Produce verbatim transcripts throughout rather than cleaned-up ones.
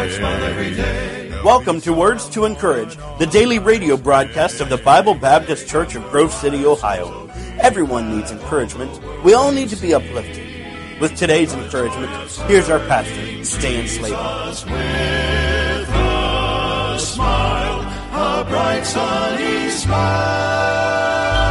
smile every day. Welcome to Words to Encourage, the daily radio broadcast of the Bible Baptist Church of Grove City, Ohio. Everyone needs encouragement. We all need to be uplifted. With today's encouragement, here's our pastor, Stan Slater. With a smile, a bright sunny smile.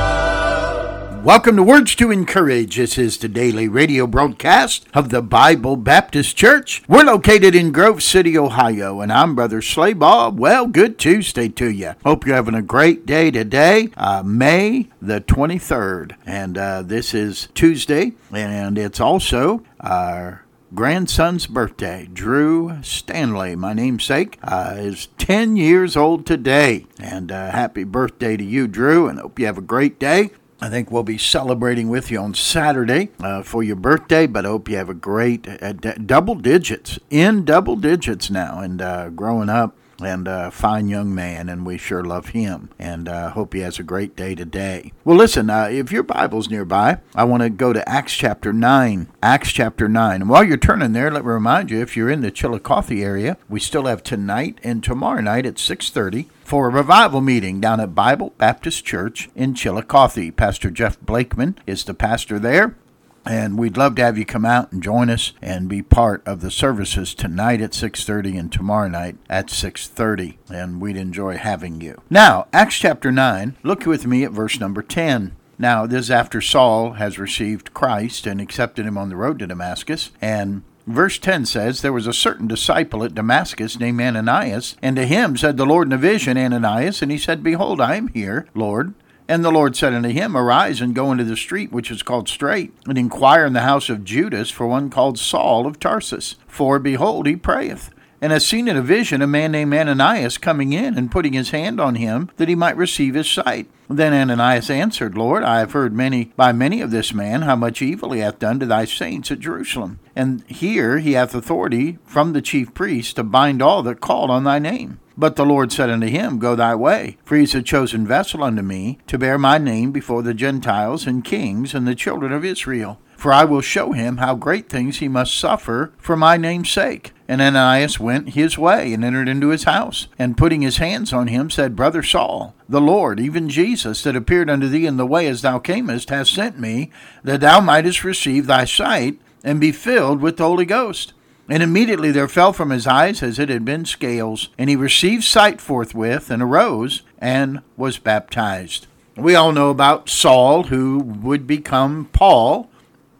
Welcome to Words to Encourage. This is the daily radio broadcast of the Bible Baptist Church. We're located in Grove City, Ohio, and I'm Brother Slaybaugh. Well, good Tuesday to you. Hope you're having a great day today, uh, May the twenty-third. And uh, this is Tuesday, and it's also our grandson's birthday. Drew Stanley, my namesake, uh, is ten years old today. And uh, happy birthday to you, Drew, and hope you have a great day. I think we'll be celebrating with you on Saturday uh, for your birthday, but I hope you have a great uh, d- double digits, in double digits now, and uh, growing up, and a uh, fine young man, and we sure love him, and uh, hope he has a great day today. Well, listen, uh, if your Bible's nearby, I want to go to Acts chapter nine, Acts chapter nine, and while you're turning there, let me remind you, if you're in the Chillicothe area, we still have tonight and tomorrow night at six thirty, for a revival meeting down at Bible Baptist Church in Chillicothe. Pastor Jeff Blakeman is the pastor there, and we'd love to have you come out and join us and be part of the services tonight at six thirty and tomorrow night at six thirty, and we'd enjoy having you. Now, Acts chapter nine, look with me at verse number ten. Now, this is after Saul has received Christ and accepted him on the road to Damascus, and verse ten says, There was a certain disciple at Damascus named Ananias, and to him said the Lord in a vision, Ananias, and he said, Behold, I am here, Lord. And the Lord said unto him, Arise and go into the street which is called Straight, and inquire in the house of Judas for one called Saul of Tarsus. For behold, he prayeth, and has seen in a vision a man named Ananias coming in and putting his hand on him, that he might receive his sight. Then Ananias answered, Lord, I have heard many by many of this man how much evil he hath done to thy saints at Jerusalem. And here he hath authority from the chief priests to bind all that call on thy name. But the Lord said unto him, Go thy way, for he is a chosen vessel unto me, to bear my name before the Gentiles and kings and the children of Israel. For I will show him how great things he must suffer for my name's sake. And Ananias went his way, and entered into his house, and putting his hands on him, said, Brother Saul, the Lord, even Jesus, that appeared unto thee in the way as thou camest, hath sent me, that thou mightest receive thy sight, and be filled with the Holy Ghost. And immediately there fell from his eyes as it had been scales, and he received sight forthwith, and arose, and was baptized. We all know about Saul, who would become Paul,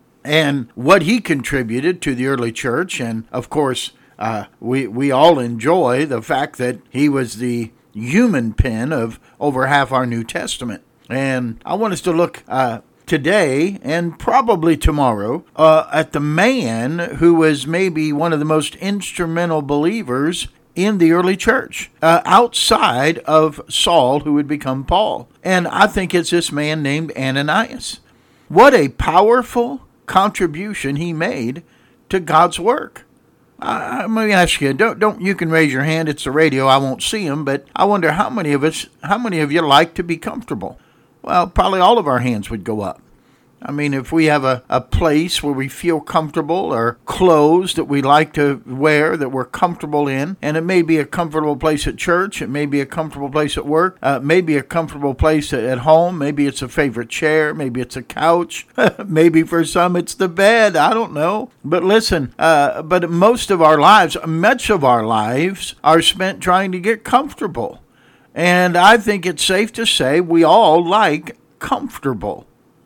and what he contributed to the early church. And of course, uh, we, we all enjoy the fact that he was the human pen of over half our New Testament. And I want us to look uh, today and probably tomorrow uh, at the man who was maybe one of the most instrumental believers in the early church, uh, outside of Saul, who would become Paul. And I think it's this man named Ananias. What a powerful contribution he made to God's work. Uh, let me ask you, don't, don't, you can raise your hand, it's the radio, I won't see them, but I wonder how many of us, how many of you like to be comfortable? Well, probably all of our hands would go up. I mean, if we have a, a place where we feel comfortable, or clothes that we like to wear that we're comfortable in, and it may be a comfortable place at church, it may be a comfortable place at work, uh, maybe a comfortable place at home, maybe it's a favorite chair, maybe it's a couch, maybe for some it's the bed, I don't know. But listen, uh, but most of our lives, much of our lives are spent trying to get comfortable. And I think it's safe to say we all like comfortable.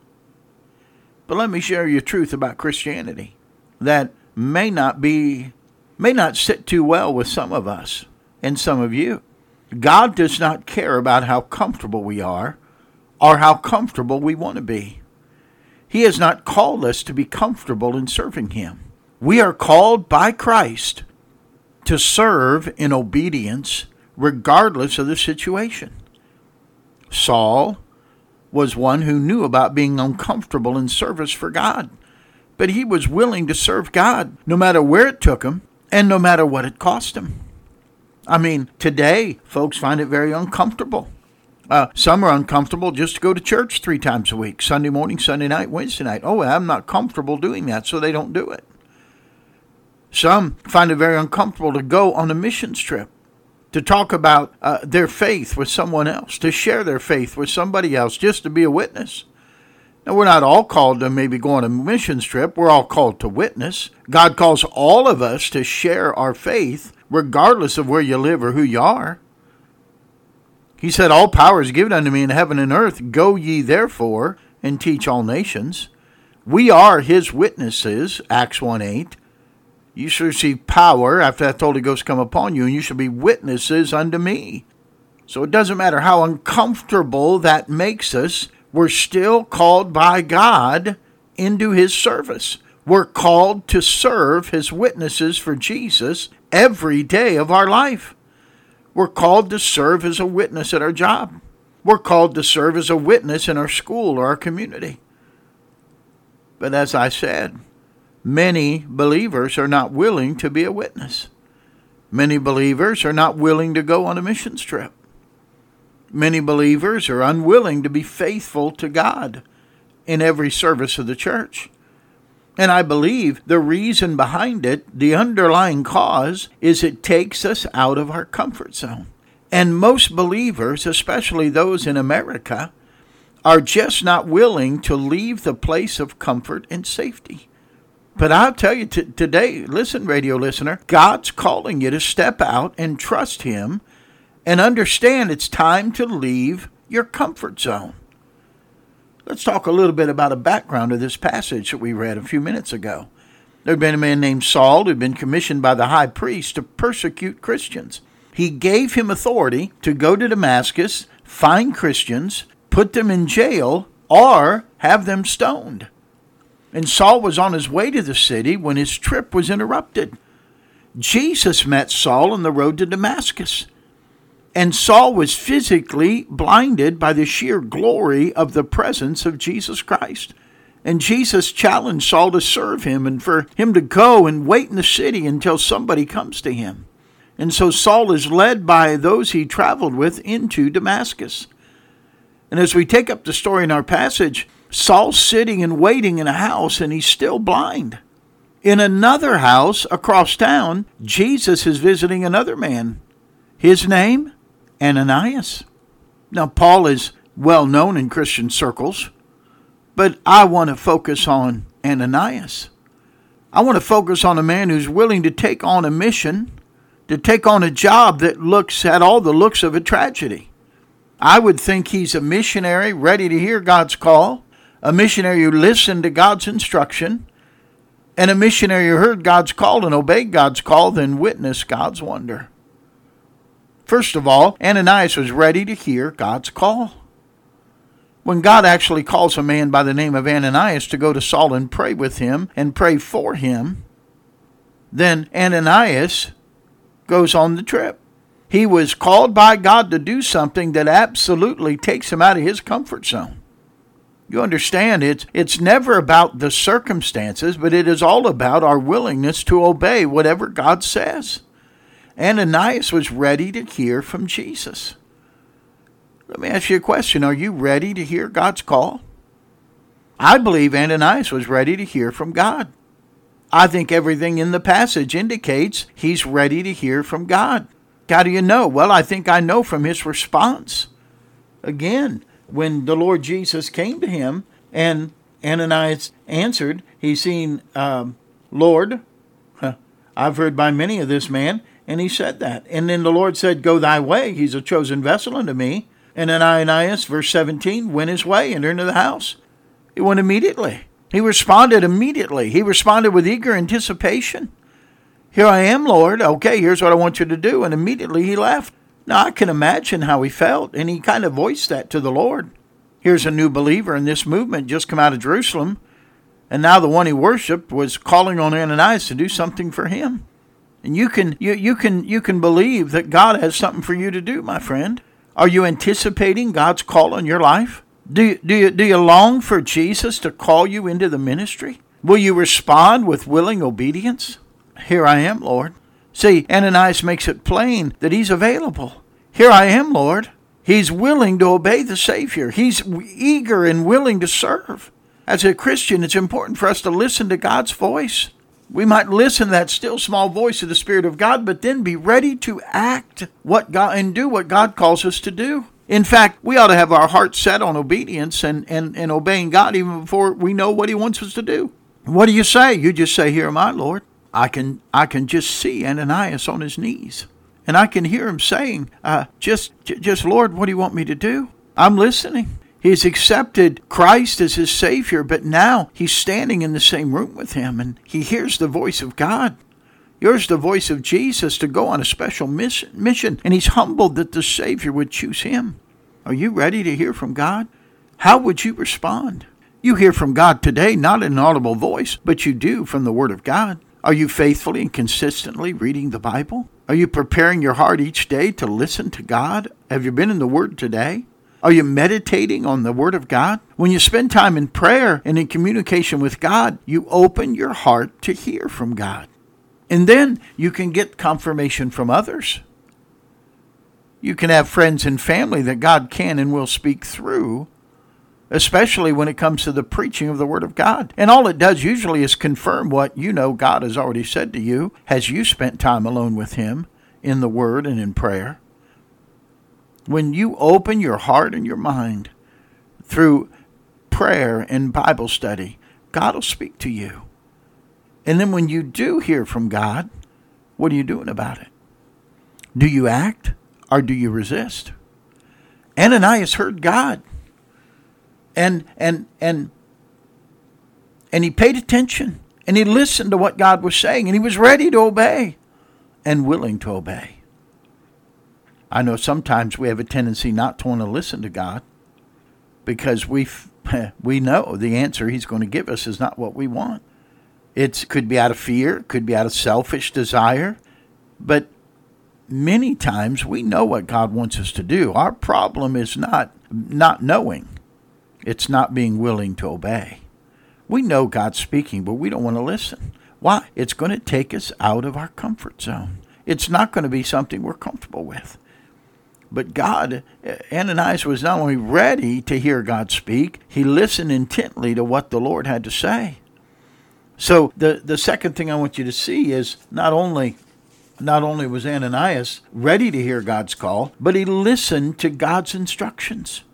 But let me share you a truth about Christianity that may not be, may not sit too well with some of us and some of you. God does not care about how comfortable we are or how comfortable we want to be. He has not called us to be comfortable in serving Him. We are called by Christ to serve in obedience regardless of the situation. Saul was one who knew about being uncomfortable in service for God, but he was willing to serve God no matter where it took him and no matter what it cost him. I mean, today, folks find it very uncomfortable. Uh, some are uncomfortable just to go to church three times a week, Sunday morning, Sunday night, Wednesday night. Oh, I'm not comfortable doing that, so they don't do it. Some find it very uncomfortable to go on a missions trip, to talk about uh, their faith with someone else, to share their faith with somebody else, just to be a witness. Now, we're not all called to maybe go on a missions trip. We're all called to witness. God calls all of us to share our faith, regardless of where you live or who you are. He said, all power is given unto me in heaven and earth. Go ye therefore and teach all nations. We are his witnesses, Acts one eight. You shall receive power after that the Holy Ghost come upon you, and you shall be witnesses unto me. So it doesn't matter how uncomfortable that makes us, we're still called by God into his service. We're called to serve his witnesses for Jesus every day of our life. We're called to serve as a witness at our job. We're called to serve as a witness in our school or our community. But as I said, many believers are not willing to be a witness. Many believers are not willing to go on a missions trip. Many believers are unwilling to be faithful to God in every service of the church. And I believe the reason behind it, the underlying cause, is it takes us out of our comfort zone. And most believers, especially those in America, are just not willing to leave the place of comfort and safety. But I'll tell you t- today, listen, radio listener, God's calling you to step out and trust him and understand it's time to leave your comfort zone. Let's talk a little bit about a background of this passage that we read a few minutes ago. There had been a man named Saul who had been commissioned by the high priest to persecute Christians. He gave him authority to go to Damascus, find Christians, put them in jail, or have them stoned. And Saul was on his way to the city when his trip was interrupted. Jesus met Saul on the road to Damascus. And Saul was physically blinded by the sheer glory of the presence of Jesus Christ. And Jesus challenged Saul to serve him and for him to go and wait in the city until somebody comes to him. And so Saul is led by those he traveled with into Damascus. And as we take up the story in our passage, Saul's sitting and waiting in a house and he's still blind. In another house across town, Jesus is visiting another man. His name? Ananias. Now, Paul is well known in Christian circles, but I want to focus on Ananias. I want to focus on a man who's willing to take on a mission, to take on a job that looks at all the looks of a tragedy. I would think he's a missionary ready to hear God's call, a missionary who listened to God's instruction, and a missionary who heard God's call and obeyed God's call, then witnessed God's wonder. First of all, Ananias was ready to hear God's call. When God actually calls a man by the name of Ananias to go to Saul and pray with him and pray for him, then Ananias goes on the trip. He was called by God to do something that absolutely takes him out of his comfort zone. You understand, it's, it's never about the circumstances, but it is all about our willingness to obey whatever God says. Ananias was ready to hear from Jesus. Let me ask you a question. Are you ready to hear God's call? I believe Ananias was ready to hear from God. I think everything in the passage indicates he's ready to hear from God. How do you know? Well, I think I know from his response. Again, when the Lord Jesus came to him and Ananias answered, he's seen, um, Lord, huh, I've heard by many of this man. And he said that. And then the Lord said, go thy way. He's a chosen vessel unto me. And then Ananias, verse seventeen, went his way and entered into the house. He went immediately. He responded immediately. He responded with eager anticipation. Here I am, Lord. Okay, here's what I want you to do. And immediately he left. Now, I can imagine how he felt. And he kind of voiced that to the Lord. Here's a new believer in this movement just come out of Jerusalem. And now the one he worshiped was calling on Ananias to do something for him. And you can you, you can you can believe that God has something for you to do, my friend. Are you anticipating God's call on your life? Do you, do you, do you long for Jesus to call you into the ministry? Will you respond with willing obedience? Here I am, Lord. See, Ananias makes it plain that he's available. Here I am, Lord. He's willing to obey the Savior. He's eager and willing to serve. As a Christian, it's important for us to listen to God's voice. We might listen to that still small voice of the Spirit of God, but then be ready to act what God and do what God calls us to do. In fact, we ought to have our hearts set on obedience and, and, and obeying God even before we know what he wants us to do. What do you say? You just say, "Here am I, Lord." I can I can just see Ananias on his knees. And I can hear him saying, uh, just, just, "Lord, what do you want me to do?" I'm listening. He's accepted Christ as his Savior, but now he's standing in the same room with him, and he hears the voice of God. He hears the voice of Jesus to go on a special mission, and he's humbled that the Savior would choose him. Are you ready to hear from God? How would you respond? You hear from God today, not in an audible voice, but you do from the Word of God. Are you faithfully and consistently reading the Bible? Are you preparing your heart each day to listen to God? Have you been in the Word today? Are you meditating on the Word of God? When you spend time in prayer and in communication with God, you open your heart to hear from God. And then you can get confirmation from others. You can have friends and family that God can and will speak through, especially when it comes to the preaching of the Word of God. And all it does usually is confirm what you know God has already said to you as you spent time alone with him in the Word and in prayer. When you open your heart and your mind through prayer and Bible study, God will speak to you. And then when you do hear from God, what are you doing about it? Do you act or do you resist? Ananias heard God. And and and and he paid attention, and he listened to what God was saying, and he was ready to obey and willing to obey. I know sometimes we have a tendency not to want to listen to God because we we know the answer he's going to give us is not what we want. It could be out of fear, it could be out of selfish desire, but many times we know what God wants us to do. Our problem is not not knowing. It's not being willing to obey. We know God's speaking, but we don't want to listen. Why? It's going to take us out of our comfort zone. It's not going to be something we're comfortable with. But God, Ananias was not only ready to hear God speak, he listened intently to what the Lord had to say. So the, the second thing I want you to see is not only, not only was Ananias ready to hear God's call, but he listened to God's instructions.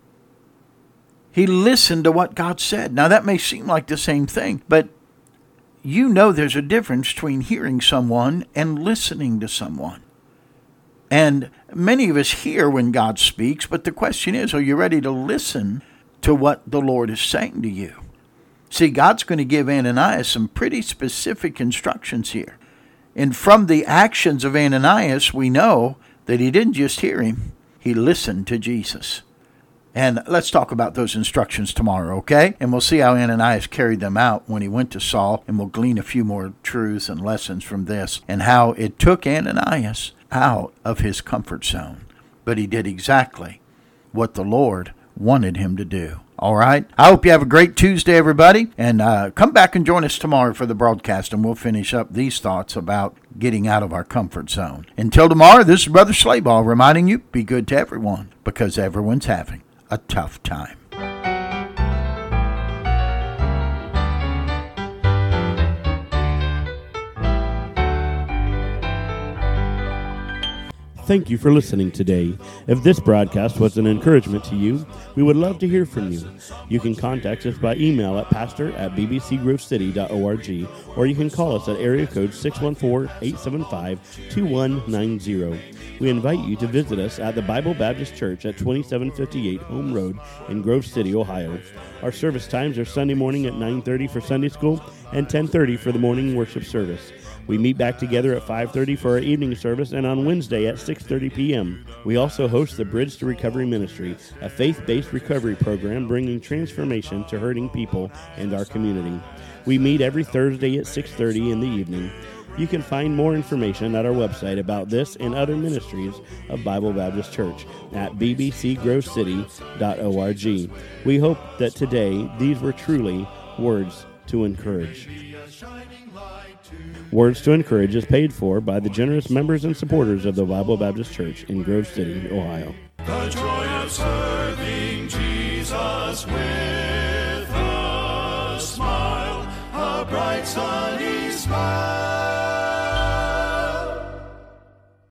He listened to what God said. Now, that may seem like the same thing, but you know there's a difference between hearing someone and listening to someone. And many of us hear when God speaks, but the question is, are you ready to listen to what the Lord is saying to you? See, God's going to give Ananias some pretty specific instructions here. And from the actions of Ananias, we know that he didn't just hear him, he listened to Jesus. And let's talk about those instructions tomorrow, okay? And we'll see how Ananias carried them out when he went to Saul, and we'll glean a few more truths and lessons from this, and how it took Ananias out of his comfort zone. But he did exactly what the Lord wanted him to do. All right? I hope you have a great Tuesday, everybody, and uh, come back and join us tomorrow for the broadcast, and we'll finish up these thoughts about getting out of our comfort zone. Until tomorrow, this is Brother Slayball reminding you, be good to everyone, because everyone's having a tough time. Thank you for listening today. If this broadcast was an encouragement to you, we would love to hear from you. You can contact us by email at pastor at b b c grove city dot org, or you can call us at area code six one four, eight seven five, two one nine zero. We invite you to visit us at the Bible Baptist Church at twenty-seven fifty-eight Home Road in Grove City, Ohio. Our service times are Sunday morning at nine thirty for Sunday school and ten thirty for the morning worship service. We meet back together at five thirty for our evening service and on Wednesday at six thirty p.m. We also host the Bridge to Recovery Ministry, a faith-based recovery program bringing transformation to hurting people and our community. We meet every Thursday at six thirty in the evening. You can find more information at our website about this and other ministries of Bible Baptist Church at b b c grove city dot org. We hope that today these were truly words to encourage. Words to Encourage is paid for by the generous members and supporters of the Bible Baptist Church in Grove City, Ohio. The joy of serving Jesus with a smile, a bright sunny smile.